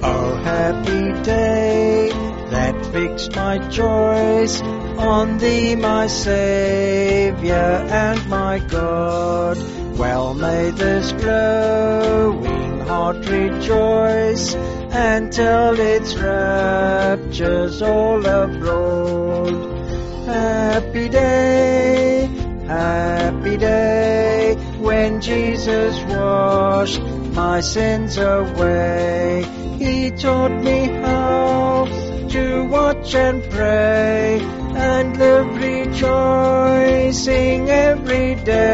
Oh, happy day that fixed my choice on Thee, my Saviour and my God. Well may this glowing heart rejoice and tell its raptures all abroad. Happy day, when Jesus washed my sins away. He taught me how to watch and pray and live rejoicing every day.